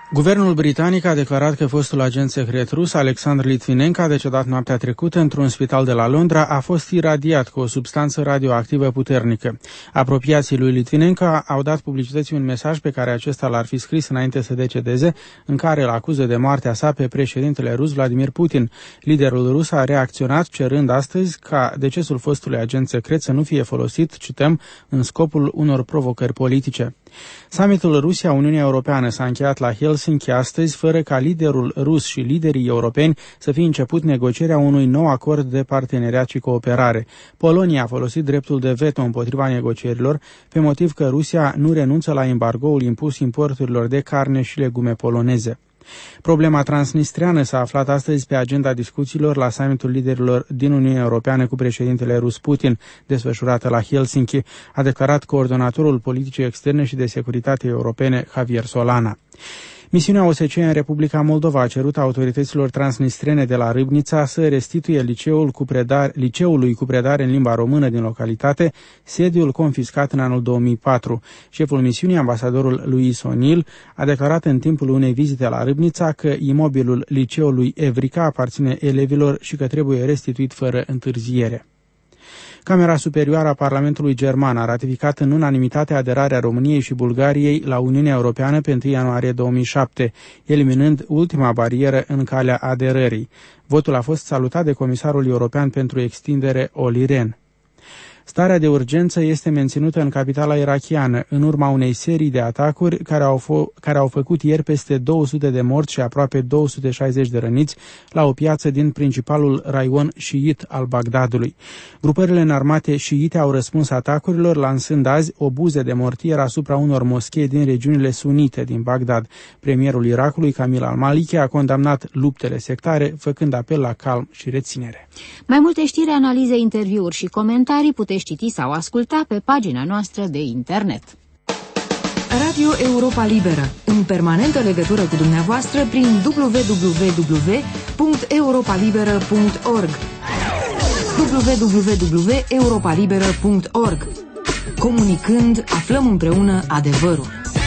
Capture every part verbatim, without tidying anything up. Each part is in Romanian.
Guvernul britanic a declarat că fostul agent secret rus Alexandr Litvinenko, decedat noaptea trecută într-un spital de la Londra, a fost iradiat cu o substanță radioactivă puternică. Apropiații lui Litvinenko au dat publicității un mesaj pe care acesta l-ar fi scris înainte să decedeze, în care îl acuză de moartea sa pe președintele rus Vladimir Putin. Liderul rus a reacționat cerând astăzi ca decesul fostului agent secret să nu fie folosit, cităm, în scopul unor provocări politice. Summitul Rusia-Uniunea Europeană s-a încheiat la Helsinki astăzi, fără ca liderul rus și liderii europeni să fie început negocierea unui nou acord de parteneriat și cooperare. Polonia a folosit dreptul de veto împotriva negocierilor, pe motiv că Rusia nu renunță la embargoul impus importurilor de carne și legume poloneze. Problema transnistreană s-a aflat astăzi pe agenda discuțiilor la summitul liderilor din Uniunea Europeană cu președintele rus Putin, desfășurată la Helsinki, a declarat coordonatorul politicii externe și de securitate europene Javier Solana. Misiunea O S C E în Republica Moldova a cerut autorităților transnistrene de la Râbnița să restituie liceul cu predare, liceului cu predare în limba română din localitate, sediul confiscat în anul două mii patru. Șeful misiunii, ambasadorul Luis O'Neill, a declarat în timpul unei vizite la Râbnița că imobilul liceului Evrica aparține elevilor și că trebuie restituit fără întârziere. Camera Superioară a Parlamentului German a ratificat în unanimitate aderarea României și Bulgariei la Uniunea Europeană pe întâi ianuarie două mii șapte, eliminând ultima barieră în calea aderării. Votul a fost salutat de Comisarul European pentru Extindere Olli Rehn. Starea de urgență este menținută în capitala irakiană, în urma unei serii de atacuri care au, f- care au făcut ieri peste două sute de morți și aproape două sute șaizeci de răniți la o piață din principalul raion șiit al Bagdadului. Grupările înarmate șiite au răspuns atacurilor, lansând azi obuze de mortier asupra unor moschei din regiunile sunite din Bagdad. Premierul Irakului, Kamil al-Maliki, a condamnat luptele sectare, făcând apel la calm și reținere. Mai multe știri, analize, interviuri și comentarii puteți citi sau asculta pe pagina noastră de internet. Radio Europa Liberă, în permanentă legătură cu dumneavoastră prin w w w punct europa liberă punct org w w w punct europa liberă punct org. Comunicând, aflăm împreună adevărul.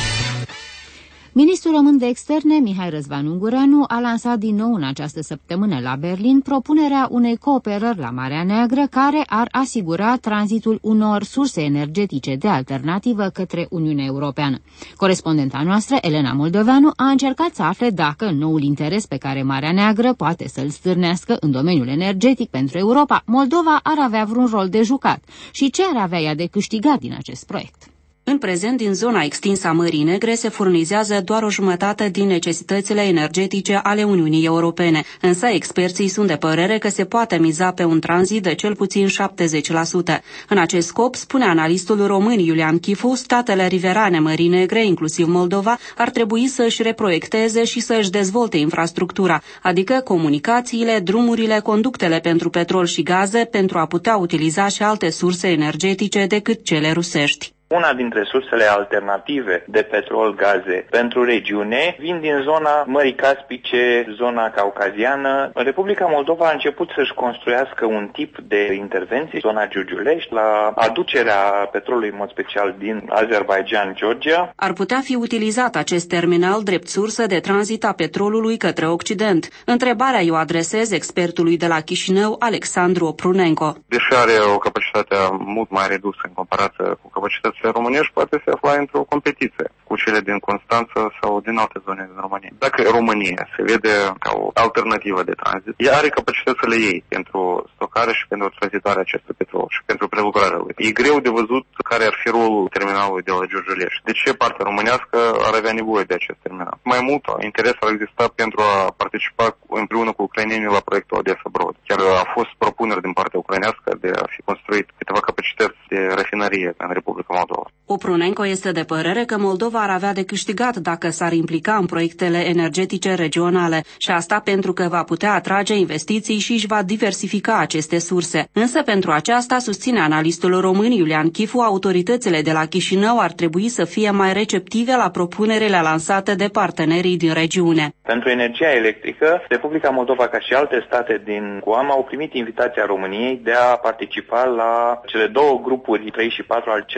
Ministrul român de externe, Mihai Răzvan Ungureanu, a lansat din nou în această săptămână la Berlin propunerea unei cooperări la Marea Neagră care ar asigura tranzitul unor surse energetice de alternativă către Uniunea Europeană. Corespondenta noastră, Elena Moldoveanu, a încercat să afle dacă noul interes pe care Marea Neagră poate să-l stârnească în domeniul energetic pentru Europa, Moldova ar avea vreun rol de jucat și ce ar avea ea de câștigat din acest proiect. În prezent, din zona extinsă a Mării Negre se furnizează doar o jumătate din necesitățile energetice ale Uniunii Europene, însă experții sunt de părere că se poate miza pe un tranzit de cel puțin șaptezeci la sută. În acest scop, spune analistul român Iulian Chifu, statele riverane Mării Negre, inclusiv Moldova, ar trebui să își reproiecteze și să își dezvolte infrastructura, adică comunicațiile, drumurile, conductele pentru petrol și gaze, pentru a putea utiliza și alte surse energetice decât cele rusești. Una dintre sursele alternative de petrol-gaze pentru regiune vin din zona Mării Caspice, zona caucaziană. Republica Moldova a început să-și construiască un tip de intervenții, zona Giurgiulești, la aducerea petrolului, în mod special, din Azerbaijan, Georgia. Ar putea fi utilizat acest terminal drept sursă de tranzit a petrolului către Occident. Întrebarea eu adresez expertului de la Chișinău, Alexandru Oprunenko. Deși are o capacitate mult mai redusă în comparație cu capacitățile românești, poate se afla într-o competiție cu cele din Constanța sau din alte zone din România. Dacă România se vede ca o alternativă de tranzit, ea are capacitățile ei pentru stocare și pentru tranzitarea acestui petrol și pentru prelucrarea lui. E greu de văzut care ar fi rolul terminalului de la Giurgiulești. De ce partea românească ar avea nevoie de acest terminal? Mai mult, interes ar exista pentru a participa împreună cu ucrainenii la proiectul Odessa Brod. Chiar a fost propuneri din partea ucrainească de a fi construit câteva capacități de rafinărie în Republica Moldova. Oprunenko este de părere că Moldova ar avea de câștigat dacă s-ar implica în proiectele energetice regionale și asta pentru că va putea atrage investiții și își va diversifica aceste surse. Însă pentru aceasta, susține analistul român Iulian Chifu, autoritățile de la Chișinău ar trebui să fie mai receptive la propunerile lansate de partenerii din regiune. Pentru energia electrică, Republica Moldova, ca și alte state din Guam, au primit invitația României de a participa la cele două grupuri, trei și patru, al centralei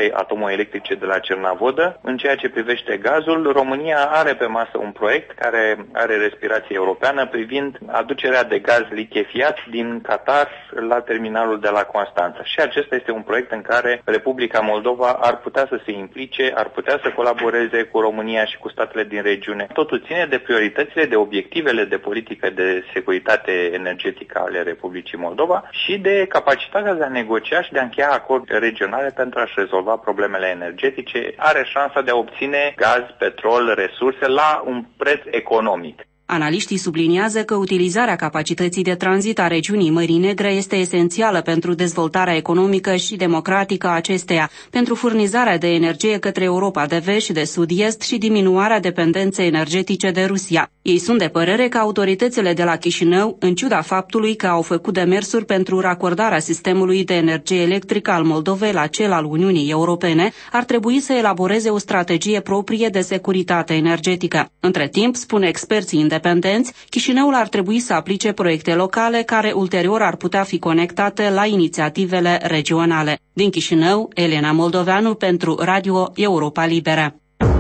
centrale atomoelectrice de la Cernavodă. În ceea ce privește gazul, România are pe masă un proiect care are respirație europeană privind aducerea de gaz lichefiat din Qatar la terminalul de la Constanța. Și acesta este un proiect în care Republica Moldova ar putea să se implice, ar putea să colaboreze cu România și cu statele din regiune. Totul ține de prioritățile, de obiectivele de politică de securitate energetică ale Republicii Moldova și de capacitatea de a negocia și de a încheia acorduri regionale pentru a-și rezolva problemele energetice. Are șansa de a obține gaz, petrol, resurse la un preț economic. Analiștii subliniază că utilizarea capacității de tranzit a regiunii Mării Negre este esențială pentru dezvoltarea economică și democratică a acesteia, pentru furnizarea de energie către Europa de Vest și de Sud-Est și diminuarea dependenței energetice de Rusia. Ei sunt de părere că autoritățile de la Chișinău, în ciuda faptului că au făcut demersuri pentru racordarea sistemului de energie electrică al Moldovei la cel al Uniunii Europene, ar trebui să elaboreze o strategie proprie de securitate energetică. Între timp, spun experții independenți, Chișinăul ar trebui să aplice proiecte locale care ulterior ar putea fi conectate la inițiativele regionale. Din Chișinău, Elena Moldoveanu pentru Radio Europa Liberă.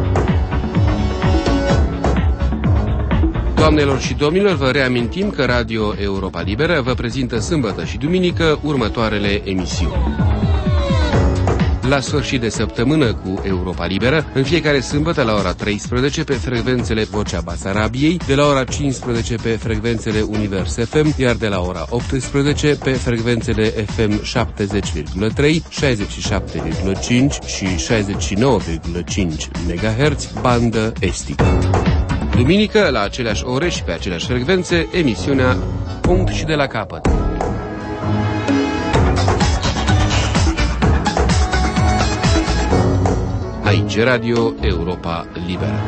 Doamnelor și domnilor, vă reamintim că Radio Europa Liberă vă prezintă sâmbătă și duminică următoarele emisiuni. La sfârșit de săptămână cu Europa Liberă, în fiecare sâmbătă la ora treisprezece pe frecvențele Vocea Basarabiei, de la ora cincisprezece pe frecvențele Univers F M, iar de la ora optsprezece pe frecvențele F M șaptezeci virgulă trei, șaizeci și șapte virgulă cinci și șaizeci și nouă virgulă cinci megahertz, bandă estică. Duminică, la aceleași ore și pe aceleași frecvențe, emisiunea Punct și de la capăt. Aici, Radio Europa Liberă.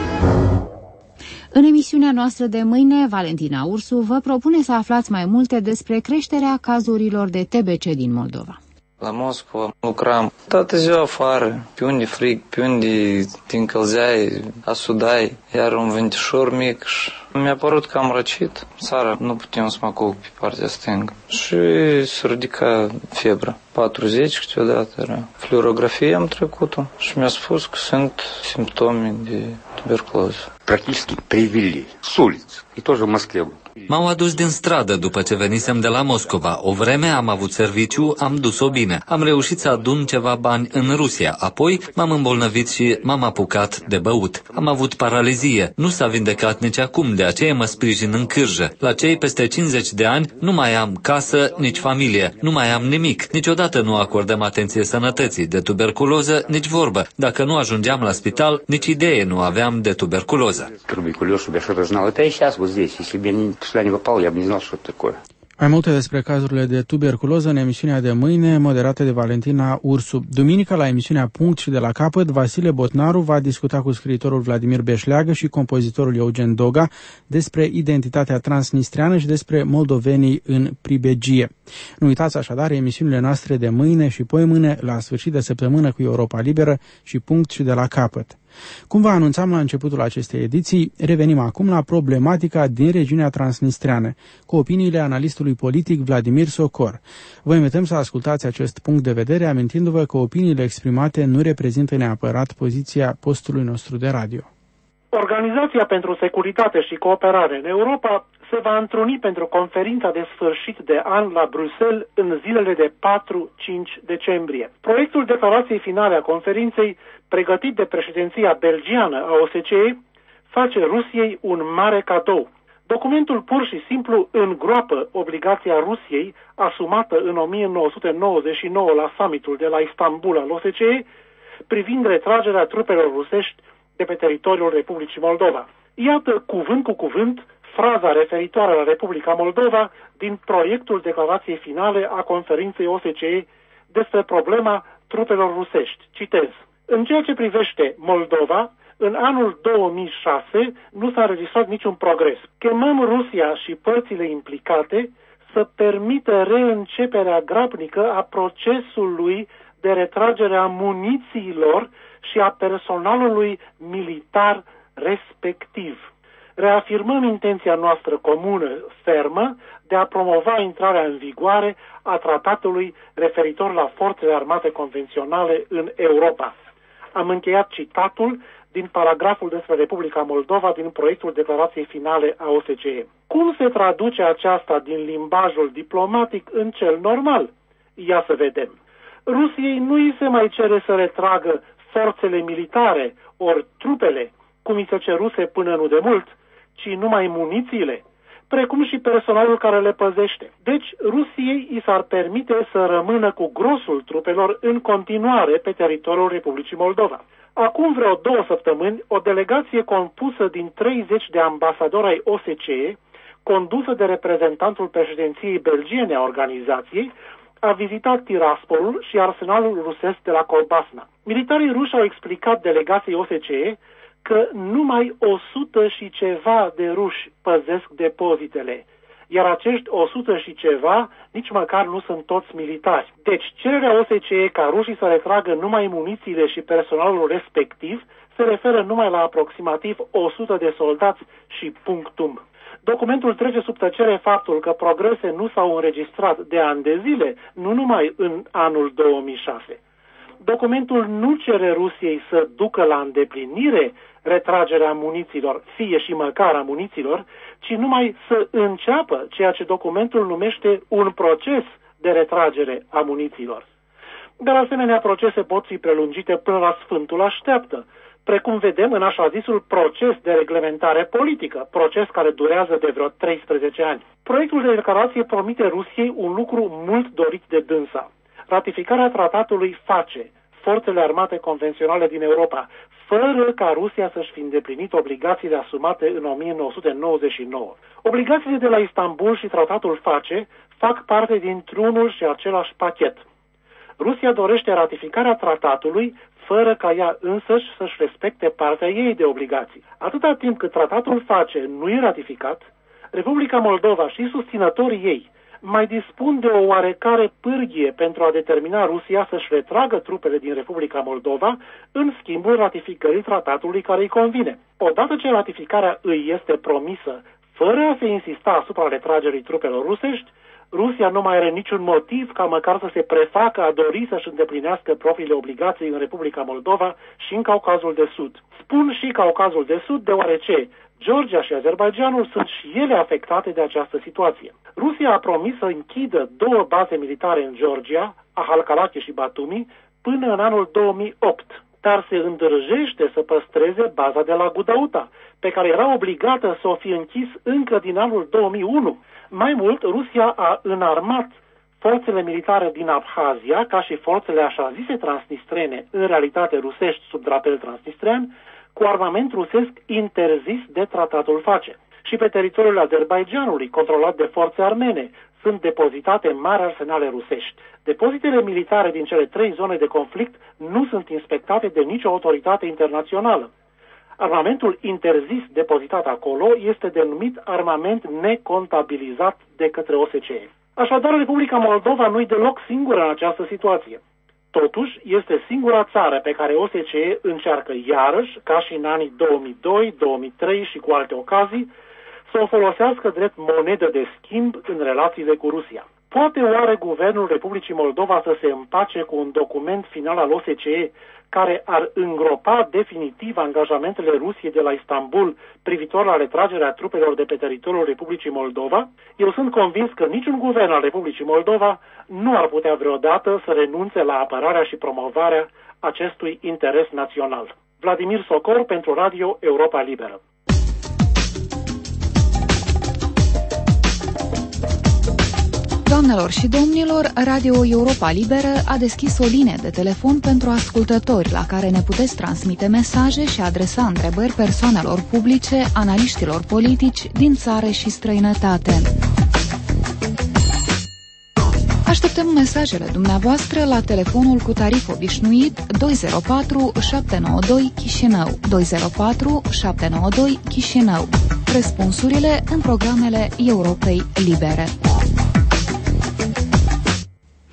În emisiunea noastră de mâine, Valentina Ursu vă propune să aflați mai multe despre creșterea cazurilor de T B C din Moldova. La Moscova lucram toată ziua afară, pe unde frig, pe unde te încălzeai, asudai, iar un vântișor mic și mi-a părut că am răcit. Seara nu puteam să mă culc pe partea stângă și se ridica febra. patruzeci câteodată era. Fluorografie am trecut-o și mi-a spus că sunt simptome de tuberculoză. Practic привели с улиц и тоже в Москве. M-au adus din stradă după ce venisem de la Moscova. O vreme am avut serviciu, am dus-o bine. Am reușit să adun ceva bani în Rusia. Apoi m-am îmbolnăvit și m-am apucat de băut. Am avut paralizie. Nu s-a vindecat nici acum, de aceea mă sprijin în cârjă. La cei peste cincizeci de ani nu mai am casă, nici familie. Nu mai am nimic. Niciodată nu acordăm atenție sănătății. De tuberculoză, nici vorbă. Dacă nu ajungeam la spital, nici idee nu aveam de tuberculoză. Mai multe despre cazurile de tuberculoză în emisiunea de mâine, moderată de Valentina Ursu. Duminică, la emisiunea Punct și de la capăt, Vasile Botnaru va discuta cu scriitorul Vladimir Beșleagă și compozitorul Eugen Doga despre identitatea transnistreană și despre moldovenii în pribegie. Nu uitați așadar emisiunile noastre de mâine și poimâine, la sfârșit de săptămână cu Europa Liberă și Punct și de la capăt. Cum vă anunțam la începutul acestei ediții, revenim acum la problematica din regiunea transnistreană, cu opiniile analistului politic Vladimir Socor. Vă invităm să ascultați acest punct de vedere, amintindu-vă că opiniile exprimate nu reprezintă neapărat poziția postului nostru de radio. Organizația pentru Securitate și Cooperare în Europa se va întruni pentru conferința de sfârșit de an la Bruxelles în zilele de patru cinci decembrie. Proiectul declarației finale a conferinței, pregătit de președinția belgiană a O S C E, face Rusiei un mare cadou. Documentul pur și simplu îngroapă obligația Rusiei asumată în o mie nouă sute nouăzeci și nouă la summitul de la Istanbul al O S C E privind retragerea trupelor rusești de pe teritoriul Republicii Moldova. Iată, cuvânt cu cuvânt, fraza referitoare la Republica Moldova din proiectul declarației finale a conferinței O S C E despre problema trupelor rusești. Citez. În ceea ce privește Moldova, în anul două mii șase nu s-a înregistrat niciun progres. Chemăm Rusia și părțile implicate să permită reînceperea grabnică a procesului de retragere a munițiilor și a personalului militar respectiv. reafirmăm intenția noastră comună fermă de a promova intrarea în vigoare a tratatului referitor la forțele armate convenționale în Europa. Am încheiat citatul din paragraful despre Republica Moldova din proiectul declarației finale a O S C E. Cum se traduce aceasta din limbajul diplomatic în cel normal? Ia să vedem. Rusiei nu îi se mai cere să retragă forțele militare ori trupele, cum îi se ceruse până nu de mult, ci numai munițiile, precum și personalul care le păzește. Deci, Rusiei i s-ar permite să rămână cu grosul trupelor în continuare pe teritoriul Republicii Moldova. Acum vreo două săptămâni, o delegație compusă din treizeci de ambasadori ai O S C E, condusă de reprezentantul președinției belgiene a organizației, a vizitat Tiraspolul și arsenalul rusesc de la Colbasna. Militarii ruși au explicat delegației O S C E că numai o sută și ceva de ruși păzesc depozitele, iar acești o sută și ceva nici măcar nu sunt toți militari. Deci cererea O S C E ca rușii să retragă numai munițiile și personalul respectiv se referă numai la aproximativ o sută de soldați și punctum. Documentul trece sub tăcere faptul că progrese nu s-au înregistrat de ani de zile, nu numai în anul două mii șase. Documentul nu cere Rusiei să ducă la îndeplinire retragerea muniților, fie și măcar a muniților, ci numai să înceapă ceea ce documentul numește un proces de retragere a muniților. Dar asemenea procese pot fi prelungite până la Sfântul Așteaptă, precum vedem în așa zisul proces de reglementare politică, proces care durează de vreo treisprezece ani. Proiectul de declarație promite Rusiei un lucru mult dorit de dânsa: ratificarea tratatului FACE, Forțele Armate Convenționale din Europa, fără ca Rusia să-și fi îndeplinit obligațiile asumate în o mie nouă sute nouăzeci și nouă. Obligațiile de la Istanbul și tratatul FACE fac parte dintr-unul și același pachet. Rusia dorește ratificarea tratatului fără ca ea însăși să-și respecte partea ei de obligații. Atâta timp cât tratatul FACE nu e ratificat, Republica Moldova și susținătorii ei mai dispun de o oarecare pârghie pentru a determina Rusia să-și retragă trupele din Republica Moldova în schimbul ratificării tratatului care îi convine. Odată ce ratificarea îi este promisă, fără a se insista asupra retragerii trupelor rusești, Rusia nu mai are niciun motiv ca măcar să se prefacă a dori să-și îndeplinească propriile obligații în Republica Moldova și în Caucazul de Sud. Spun și Caucazul de Sud deoarece Georgia și Azerbaidjanul sunt și ele afectate de această situație. Rusia a promis să închidă două baze militare în Georgia, Ahalkalaki și Batumi, până în anul două mii opt, dar se îndrăjește să păstreze baza de la Gudauta, pe care era obligată să o fi închis încă din anul două mii unu. Mai mult, Rusia a înarmat forțele militare din Abhazia, ca și forțele așa zise transnistrene, în realitate rusești sub drapel transnistrean, cu armament rusesc interzis de tratatul FACE. Și pe teritoriul Azerbaidjanului, controlat de forțe armene, sunt depozitate mari arsenale rusești. Depozitele militare din cele trei zone de conflict nu sunt inspectate de nicio autoritate internațională. Armamentul interzis depozitat acolo este denumit armament necontabilizat de către O S C E. Așadar, Republica Moldova nu-i deloc singură în această situație. Totuși, este singura țară pe care O S C E încearcă iarăși, ca și în anii două mii doi, două mii trei și cu alte ocazii, să o folosească drept monedă de schimb în relațiile cu Rusia. Poate oare guvernul Republicii Moldova să se împace cu un document final al O S C E care ar îngropa definitiv angajamentele Rusiei de la Istanbul privitor la retragerea trupelor de pe teritoriul Republicii Moldova? Eu sunt convins că niciun guvern al Republicii Moldova nu ar putea vreodată să renunțe la apărarea și promovarea acestui interes național. Vladimir Socor pentru Radio Europa Liberă. Doamnelor și domnilor, Radio Europa Liberă a deschis o linie de telefon pentru ascultători la care ne puteți transmite mesaje și adresa întrebări persoanelor publice, analiștilor politici din țară și străinătate. Așteptăm mesajele dumneavoastră la telefonul cu tarif obișnuit doi zero patru șapte nouă doi Chișinău, doi zero patru șapte nouă doi Chișinău. Răspunsurile în programele Europei Libere.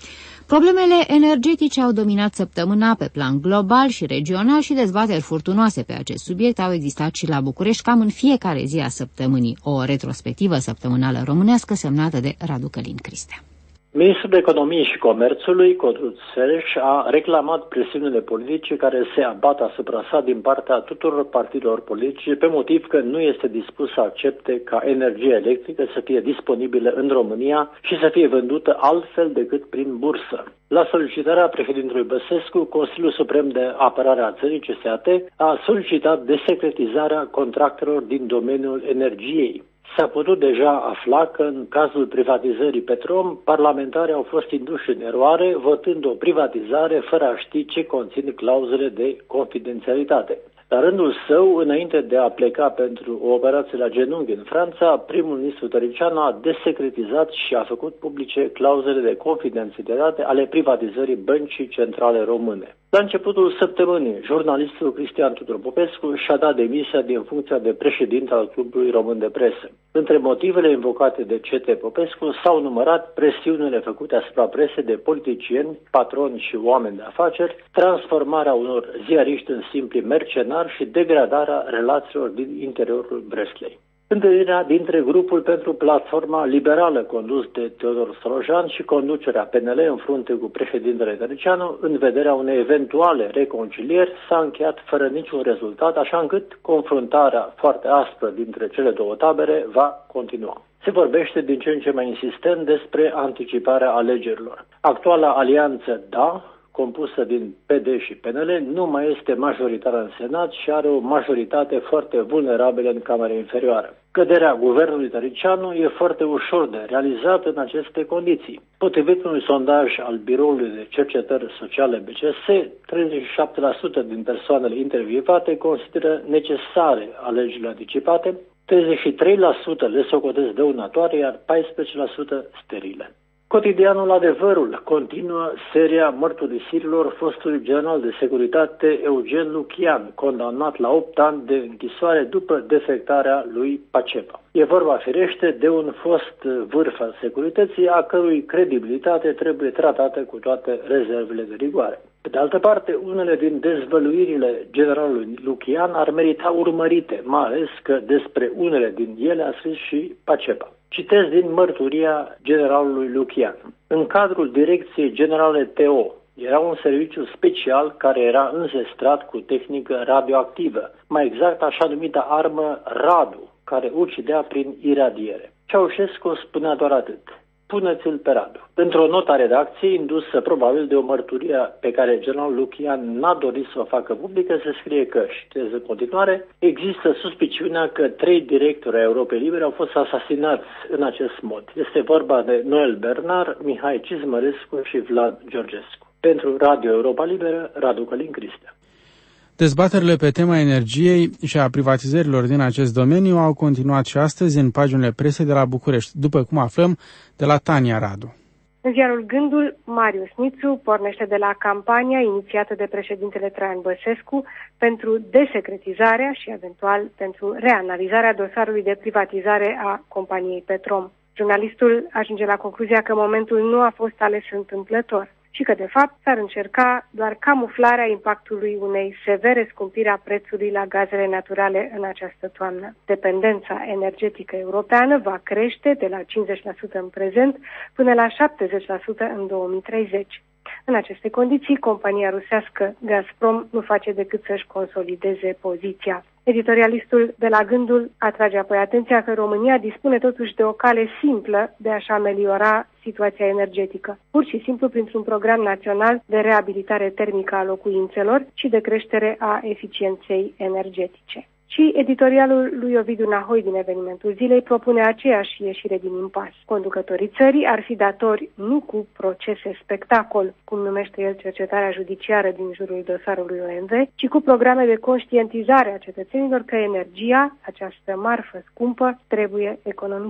Problemele energetice au dominat săptămâna pe plan global și regional și dezbateri furtunoase pe acest subiect au existat și la București cam în fiecare zi a săptămânii, o retrospectivă săptămânală românească semnată de Radu Călin Cristea. Ministrul Economiei și Comerțului, Codruț Sereș, a reclamat presiunile politice care se abat asupra sa din partea tuturor partidelor politice pe motiv că nu este dispus să accepte ca energia electrică să fie disponibilă în România și să fie vândută altfel decât prin bursă. La solicitarea președintelui Băsescu, Consiliul Suprem de Apărare a țării, C S A T, a solicitat desecretizarea contractelor din domeniul energiei. S-a putut deja afla că în cazul privatizării Petrom, parlamentarii au fost induși în eroare, votând o privatizare fără a ști ce conțin clauzele de confidențialitate. La rândul său, înainte de a pleca pentru o operație la genunchi în Franța, primul ministru Tăricianu a desecretizat și a făcut publice clauzele de confidențialitate ale privatizării Băncii Centrale Române. La începutul săptămânii, jurnalistul Cristian Tudor Popescu și-a dat demisia din funcția de președinte al Clubului Român de Presă. Între motivele invocate de C T Popescu s-au numărat presiunile făcute asupra presei de politicieni, patroni și oameni de afaceri, transformarea unor ziariști în simpli mercenari și degradarea relațiilor din interiorul Breslei. Întâlnirea dintre grupul pentru platforma liberală condus de Teodor Sorojan și conducerea P N L în frunte cu președintele Tăricianu în vederea unei eventuale reconcilieri s-a încheiat fără niciun rezultat, așa încât confruntarea foarte aspră dintre cele două tabere va continua. Se vorbește din ce în ce mai insistent despre anticiparea alegerilor. Actuala alianță Da, compusă din P D și P N L, nu mai este majoritară în Senat și are o majoritate foarte vulnerabilă în Camera Inferioară. Căderea guvernului Tăricianu e foarte ușor de realizat în aceste condiții. Potrivit unui sondaj al Biroului de Cercetări Sociale B C S, treizeci și șapte la sută din persoanele intervievate consideră necesare alegerile anticipate, treizeci și trei la sută le socotesc dăunătoare, iar paisprezece la sută sterile. Cotidianul Adevărul continuă seria mărturisirilor fostului general de securitate Eugen Lucian, condamnat la opt ani de închisoare după defectarea lui Pacepa. E vorba firește de un fost vârf al securității, a cărui credibilitate trebuie tratată cu toate rezervele de rigoare. Pe de altă parte, unele din dezvăluirile generalului Lucian ar merita urmărite, mai ales că despre unele din ele a scris și Pacepa. Citez din mărturia generalului Lucian. În cadrul Direcției Generale T O era un serviciu special care era înzestrat cu tehnică radioactivă, mai exact așa numită armă Radu, care ucidea prin iradiere. Ceaușescu spunea doar atât: puneți-l pe Radu. Într-o notă a redacției, indusă probabil de o mărturie pe care generalul Lucian n-a dorit să o facă publică, se scrie că, și citez în continuare, există suspiciunea că trei directori ai Europei Libere au fost asasinați în acest mod. Este vorba de Noel Bernard, Mihai Cizmărescu și Vlad Georgescu. Pentru Radio Europa Liberă, Radu Călin Cristea. Dezbaterile pe tema energiei și a privatizărilor din acest domeniu au continuat și astăzi în paginile presei de la București, după cum aflăm de la Tania Radu. În ziarul Gândul, Marius Nițu pornește de la campania inițiată de președintele Traian Băsescu pentru desecretizarea și eventual pentru reanalizarea dosarului de privatizare a companiei Petrom. Jurnalistul ajunge la concluzia că momentul nu a fost ales întâmplător și că, de fapt, s-ar încerca doar camuflarea impactului unei severe scumpiri a prețului la gazele naturale în această toamnă. Dependența energetică europeană va crește de la cincizeci la sută în prezent până la șaptezeci la sută în două mii treizeci. În aceste condiții, compania rusească Gazprom nu face decât să-și consolideze poziția. Editorialistul de la Gândul atrage apoi atenția că România dispune totuși de o cale simplă de a-și ameliora situația energetică, pur și simplu printr-un program național de reabilitare termică a locuințelor și de creștere a eficienței energetice. Și editorialul lui Ovidiu Nahoi din Evenimentul Zilei propune aceeași ieșire din impas. Conducătorii țării ar fi datori nu cu procese spectacol, cum numește el cercetarea judiciară din jurul dosarului O M V, ci cu programe de conștientizare a cetățenilor că energia, această marfă scumpă, trebuie economisită.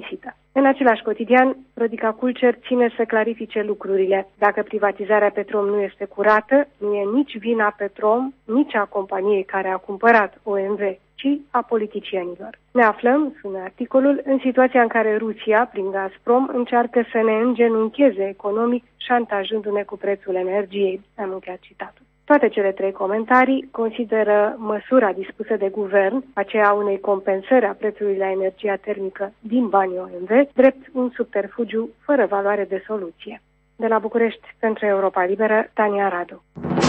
În același cotidian, Rodica Culcer ține să clarifice lucrurile. Dacă privatizarea Petrom nu este curată, nu e nici vina Petrom, nici a companiei care a cumpărat O M V, ci a politicienilor. Ne aflăm, sună articolul, în situația în care Rusia, prin Gazprom, încearcă să ne îngenuncheze economic, șantajându-ne cu prețul energiei. Am încheiat citatul. Toate cele trei comentarii consideră măsura dispusă de guvern, aceea unei compensări a prețului la energia termică din banii O M V, drept un subterfugiu fără valoare de soluție. De la București, pentru Europa Liberă, Tania Radu.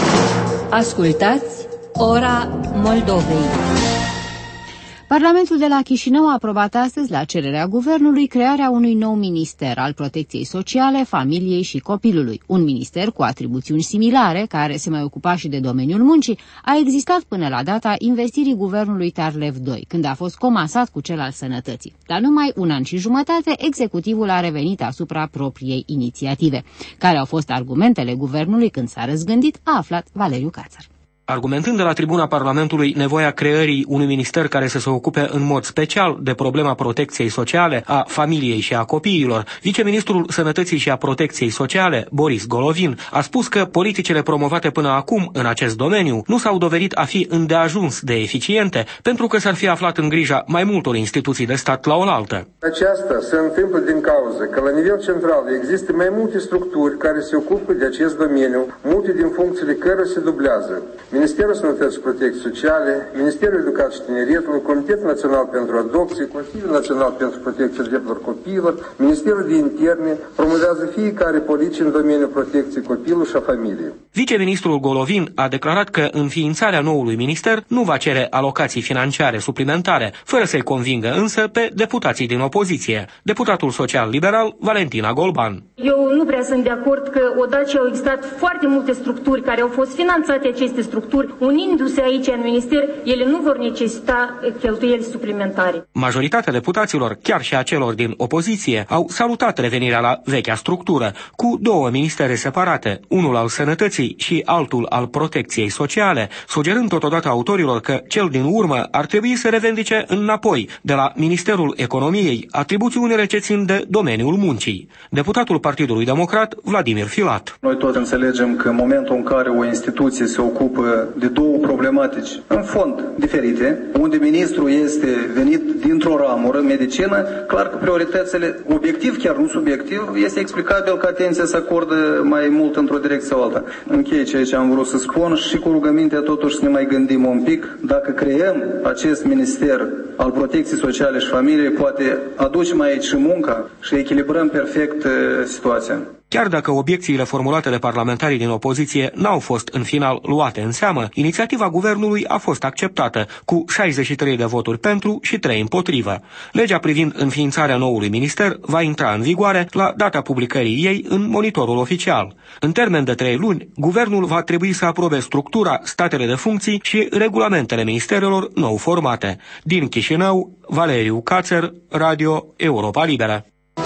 Ascultați Ora Moldovei. Parlamentul de la Chișinău a aprobat astăzi, la cererea guvernului, crearea unui nou minister al protecției sociale, familiei și copilului. Un minister cu atribuțiuni similare, care se mai ocupa și de domeniul muncii, a existat până la data investirii guvernului Tarlev doi, când a fost comasat cu cel al sănătății. La numai un an și jumătate, executivul a revenit asupra propriei inițiative. Care au fost argumentele guvernului când s-a răzgândit, a aflat Valeriu Cațăr. Argumentând de la tribuna Parlamentului nevoia creării unui minister care să se ocupe în mod special de problema protecției sociale, a familiei și a copiilor, viceministrul Sănătății și a Protecției Sociale, Boris Golovin, a spus că politicile promovate până acum în acest domeniu nu s-au dovedit a fi îndeajuns de eficiente, pentru că s-ar fi aflat în grija mai multor instituții de stat la oaltă. Aceasta se întâmplă din cauza că la nivel central există mai multe structuri care se ocupă de acest domeniu, multe din funcțiile cărora se dublează. Ministerul Sănătății și Protecției Sociale, Ministerul Educației și Tineretului, Comitetul Național pentru Adopție, Consiliul Național pentru Protecția Drepturilor Copiilor, Ministerul de Interne promovează fiecare politici în domeniul protecției copilului și a familiei. Viceministrul Golovin a declarat că înființarea noului minister nu va cere alocații financiare suplimentare, fără să-i convingă însă pe deputații din opoziție. Deputatul social-liberal Valentina Golban. Eu nu prea sunt de acord că odată ce au existat foarte multe structuri care au fost finanțate aceste structuri, unindu-se aici în minister, ele nu vor necesita cheltuieli suplimentare. Majoritatea deputaților, chiar și a celor din opoziție, au salutat revenirea la vechea structură, cu două ministere separate, unul al sănătății și altul al protecției sociale, sugerând totodată autorilor că cel din urmă ar trebui să revendice înapoi de la Ministerul Economiei atribuțiunile ce țin de domeniul muncii. Deputatul Partidului Democrat, Vladimir Filat. Noi toți înțelegem că în momentul în care o instituție se ocupă de două problematici, în fond diferite, unde ministrul este venit dintr-o ramură, medicină, clar că prioritățile, obiectiv, chiar nu subiectiv, este explicabil că atenția se acordă mai mult într-o direcție sau alta. Închei ceea ce am vrut să spun și cu rugămintea totuși să ne mai gândim un pic. Dacă creăm acest minister al protecției sociale și familiei, poate aducem aici și munca și echilibrăm perfect situația. Chiar dacă obiecțiile formulate de parlamentarii din opoziție n-au fost în final luate în seamă, inițiativa guvernului a fost acceptată, cu șaizeci și trei de voturi pentru și trei împotrivă. Legea privind înființarea noului minister va intra în vigoare la data publicării ei în monitorul oficial. În termen de trei luni, guvernul va trebui să aprobe structura, statele de funcții și regulamentele ministerelor nou formate. Din Chișinău, Valeriu Cațăr, Radio Europa Liberă.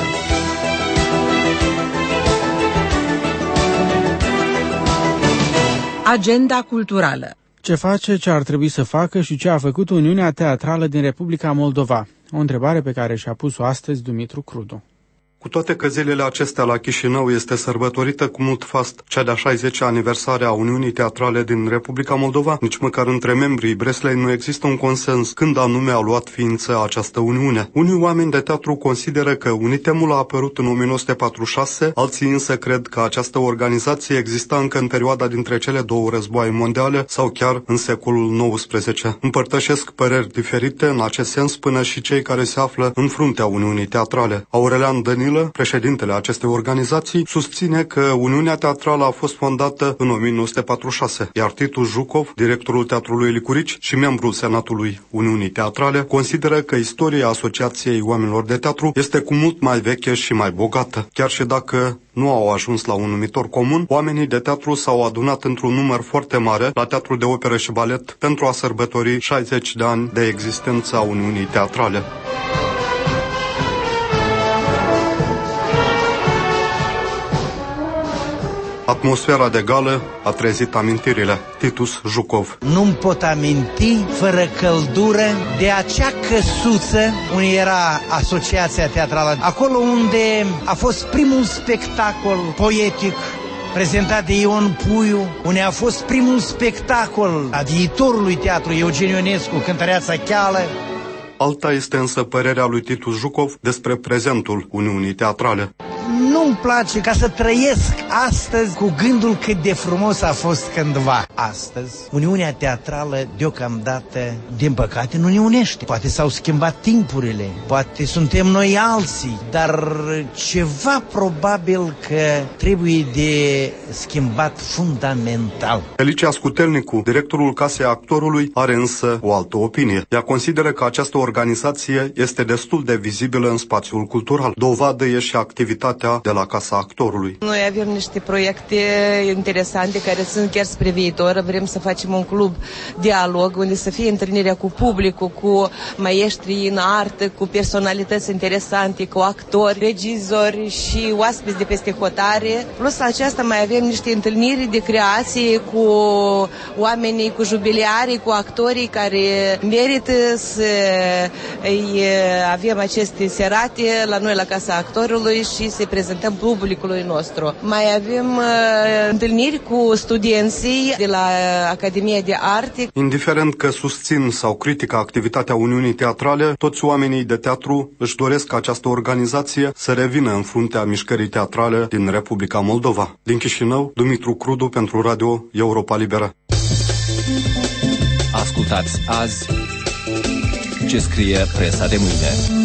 Agenda culturală. Ce face, ce ar trebui să facă și ce a făcut Uniunea Teatrală din Republica Moldova? O întrebare pe care și-a pus-o astăzi Dumitru Crudu. Cu toate că zilele acestea la Chișinău este sărbătorită cu mult fast cea de-a șaizecea aniversare a Uniunii Teatrale din Republica Moldova, nici măcar între membrii Breslei nu există un consens când anume a luat ființă această Uniune. Unii oameni de teatru consideră că Unitemul a apărut în o mie nouă sute patruzeci și șase, alții însă cred că această organizație exista încă în perioada dintre cele două războaie mondiale sau chiar în secolul nouăsprezece. Împărtășesc păreri diferite în acest sens până și cei care se află în fruntea Uniunii Teatrale. Aurelian Danilă, președintele acestei organizații, susține că Uniunea Teatrală a fost fondată în o mie nouă sute patruzeci și șase, iar Titu Jucov, directorul Teatrului Licurici și membrul Senatului Uniunii Teatrale, consideră că istoria Asociației Oamenilor de Teatru este cu mult mai veche și mai bogată. Chiar și dacă nu au ajuns la un numitor comun, oamenii de teatru s-au adunat într-un număr foarte mare la Teatrul de Operă și Balet pentru a sărbători șaizeci de ani de existență a Uniunii Teatrale. Atmosfera de gală a trezit amintirile. Titus Jucov. Nu-mi pot aminti fără căldură de acea căsuță unde era Asociația Teatrală, acolo unde a fost primul spectacol poetic prezentat de Ion Puiu, unde a fost primul spectacol a viitorului teatru Eugen Ionescu, Cântăreața Cheală. Alta este însă părerea lui Titus Jucov despre prezentul Uniunii Teatrale. Nu-mi place ca să trăiesc astăzi cu gândul cât de frumos a fost cândva. Astăzi, Uniunea Teatrală, deocamdată, din păcate, nu ne unește. Poate s-au schimbat timpurile, poate suntem noi alții, dar ceva probabil că trebuie de schimbat fundamental. Elicia Scutelnicu, directorul Casei Actorului, are însă o altă opinie. Ea consideră că această organizație este destul de vizibilă în spațiul cultural. Dovadă e și activitatea de la Casa Actorului. Noi avem niște proiecte interesante care sunt chiar spre viitor. Vrem să facem un club dialog unde să fie întâlnirea cu publicul, cu maestri în artă, cu personalități interesante, cu actori, regizori și oaspeți de peste hotare. Plus aceasta mai avem niște întâlniri de creație cu oamenii, cu jubiliarii, cu actorii care merită să îi avem aceste serate la noi la Casa Actorului și să prezentăm publicului nostru. Mai avem uh, întâlniri cu studenții de la Academia de Arte. Indiferent că susțin sau critică activitatea Uniunii Teatrale, toți oamenii de teatru își doresc ca această organizație să revină în fruntea mișcării teatrale din Republica Moldova. Din Chișinău, Dumitru Crudu pentru Radio Europa Liberă. Ascultați azi ce scrie presa de mâine.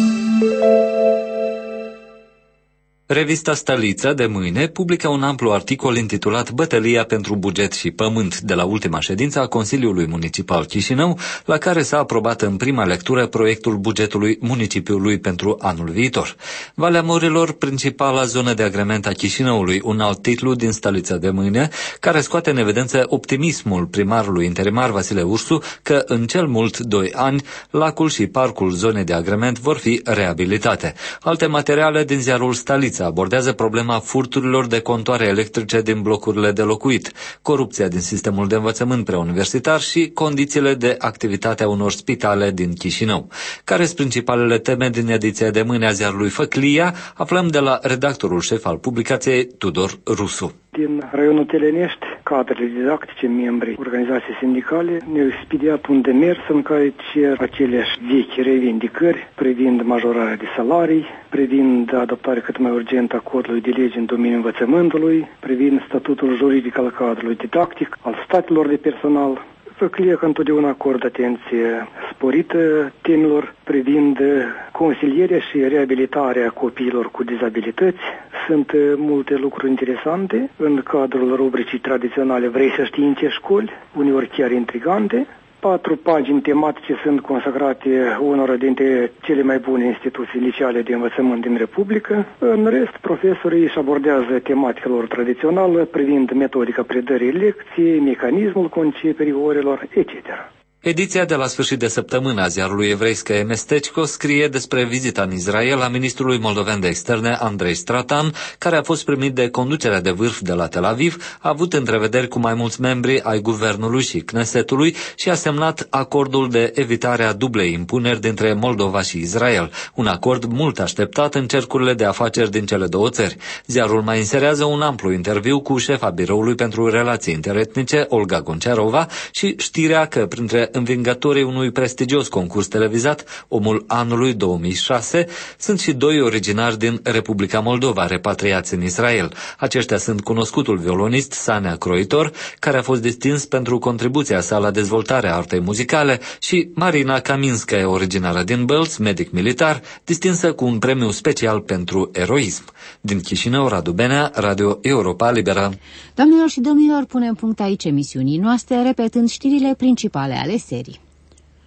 Revista Stălița de mâine publică un amplu articol intitulat Bătălia pentru buget și pământ de la ultima ședință a Consiliului Municipal Chișinău, la care s-a aprobat în prima lectură proiectul bugetului municipiului pentru anul viitor. Valea Morilor, principala zonă de agrement a Chișinăului, un alt titlu din Stălița de mâine, care scoate în evidență optimismul primarului interimar Vasile Ursu că în cel mult doi ani lacul și parcul zonei de agrement vor fi reabilitate. Alte materiale din ziarul Stălița abordează problema furturilor de contoare electrice din blocurile de locuit, corupția din sistemul de învățământ preuniversitar și condițiile de activitate a unor spitale din Chișinău. Care sunt principalele teme din ediția de mâine a ziarului Făclia? Aflăm de la redactorul șef al publicației, Tudor Rusu. Din raionul Telenești, cadrele didactice, membrii organizației sindicale ne-au expediat un demers în care cer aceleași vechi revendicări privind majorarea de salarii, privind adoptarea cât mai urgentă a codului de lege în domeniul învățământului, privind statutul juridic al cadrului didactic, al statelor de personal. Făclia că întotdeauna acordă atenție sporită temilor privind consilierea și reabilitarea copiilor cu dizabilități. Sunt multe lucruri interesante în cadrul rubricii tradiționale Vrei să știi în ce școli, uneori chiar intrigante. Patru pagini tematice sunt consacrate unora dintre cele mai bune instituții liceale de învățământ din Republică. În rest, profesorii își abordează tematica lor tradițională privind metodica predării lecției, mecanismul conceperii orelor, et cetera. Ediția de la sfârșit de săptămână a ziarului Evreiskaya Mestecco scrie despre vizita în Israel a ministrului moldovean de externe Andrei Stratan, care a fost primit de conducerea de vârf de la Tel Aviv, a avut întrevederi cu mai mulți membri ai guvernului și Knesetului și a semnat acordul de evitare a dublei impuneri dintre Moldova și Israel, un acord mult așteptat în cercurile de afaceri din cele două țări. Ziarul mai inserează un amplu interviu cu șefa biroului pentru relații interetnice, Olga Gonciarova, și știrea că printre învingătorii unui prestigios concurs televizat, Omul Anului două mii șase, sunt și doi originari din Republica Moldova, repatriați în Israel. Aceștia sunt cunoscutul violonist Sanea Croitor, care a fost distins pentru contribuția sa la dezvoltarea artei muzicale, și Marina Kaminskaya, originară din Bălți, medic militar, distinsă cu un premiu special pentru eroism. Din Chișinău, Radu Benea, Radio Europa Liberă. Doamnelor și domnilor, punem punct aici emisiunii noastre, repetând știrile principale ale serii.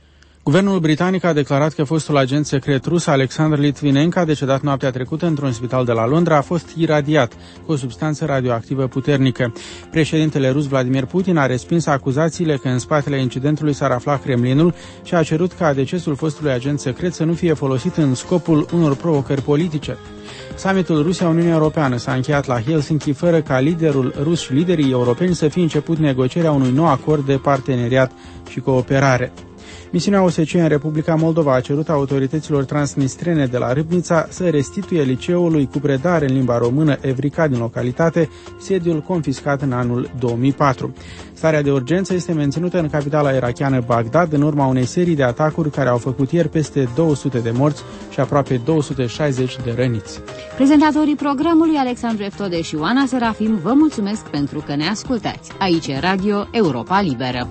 Guvernul britanic a declarat că fostul agent secret rus Alexandr Litvinenko, decedat noaptea trecută într-un spital de la Londra, a fost iradiat cu o substanță radioactivă puternică. Președintele rus Vladimir Putin a respins acuzațiile că în spatele incidentului s-ar afla Kremlinul și a cerut ca decesul fostului agent secret să nu fie folosit în scopul unor provocări politice. Summitul Rusia-Uniunea Europeană s-a încheiat la Helsinki fără ca liderul rus și liderii europeni să fie început negocierea unui nou acord de parteneriat și cooperare. Misiunea O S C E în Republica Moldova a cerut autorităților transnistrene de la Râbnița să restituie liceului cu predare în limba română Evrica din localitate sediul confiscat în anul două mii patru. Starea de urgență este menținută în capitala irakiană Bagdad în urma unei serii de atacuri care au făcut ieri peste două sute de morți și aproape două sute șaizeci de răniți. Prezentatorii programului Alexandru Eftode și Oana Serafim vă mulțumesc pentru că ne ascultați. Aici e Radio Europa Liberă.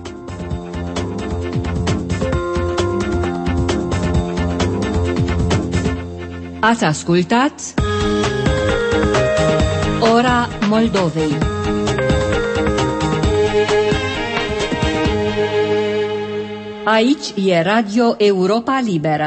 Ați ascultat Ora Moldovei. Aici e Radio Europa Liberă.